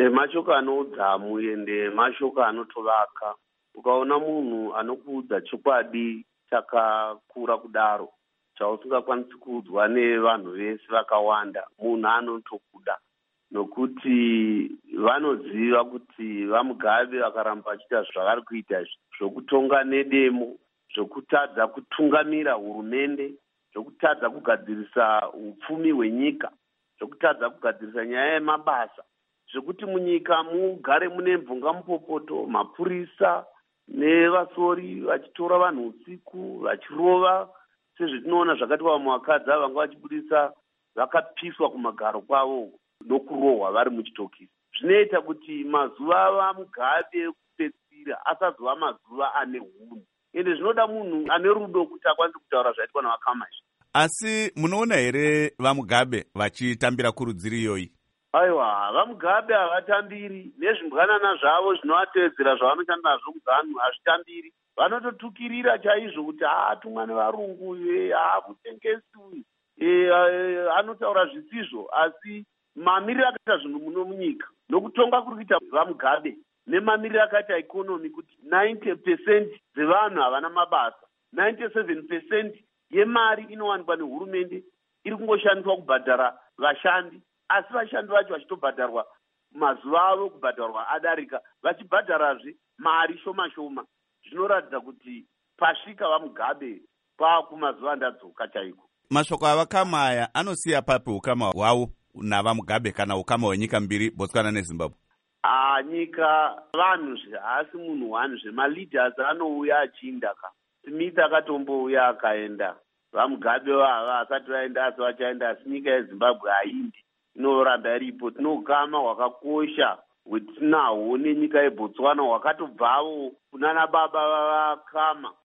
Mashoko anoudzamu ende mashoko anotovaka. Ukaona munhu anokuudza chokwadi chakakura kudaro chausingakwanisi kuudzwa nevanhu vese vakawanda, munhu anotokuda nokuti vanoziva kuti vaMugabe vakaramba vachiita zvavari kuita zvokutonga nedemo, zvokutadza kutungamira hurumende, zvokutadza kugadzirisa upfumi hwenyika, zvokutadza kugadzirisa nyaya yemabasa, zvekuti munyika mugare mune mvungamupopoto, mapurisa nevasori vachitora vanhu usiku vachirova, sezvetinoona zvakatiwa muvakadzi vanga vachibudisa vakapiswa kumagaro kwavo nokurohwa vari muchitokisi. Zvinoita kuti mazuva avaMugabe ekupedzisira asazova mazuva ane hunhu, ende zvinoda munhu ane rudo kuti akwanise kutaura zvaitwa navaKamashi. Asi munoona here vaMugabe vachitambira kurudzi iyoyi? Aiwa, vaMugabe havatambiri, nezvimbwanana zvavo zvinovatevedzera zvavanoshanda nazvo kuZANU hazvitambiri. Vanototukirira chaizvo kuti tumwa nevarungu, mutengesi uyu anotaura zvisizvo, asi mamiriro akaita zvinhu muno munyika nokutonga kuri kuita vaMugabe nemamiriro akaita ikonomi kuti 90% dzevanhu havana mabasa, 97% yemari inowanikwa nehurumende iri kungoshandiswa kubhadhara vashandi, asi vashandi vacho vachitobhadharwa mazuva avo kubhadharwa adarika, vachibhadharazve mari shoma shoma. Zvinoratidza kuti pasvika vaMugabe kwakumazuva andadzoka chaiko. Mashoko avakama aya anosiya papi ukama hwavo navaMugabe kana ukama hwenyika mbiri, Botswana neZimbabwe? Nyika vanhu asi munhu wani leaders anouya achinda ka. Smith akatombouya akaenda. VaMugabe vava asati vaenda asi vachaenda, asi nyika yeZimbabwe haindi, inoramba iripo. Tino ukama hwakakosha hwetinahwo nenyika yeBotswana hwakatobvawo kunana baba vavakama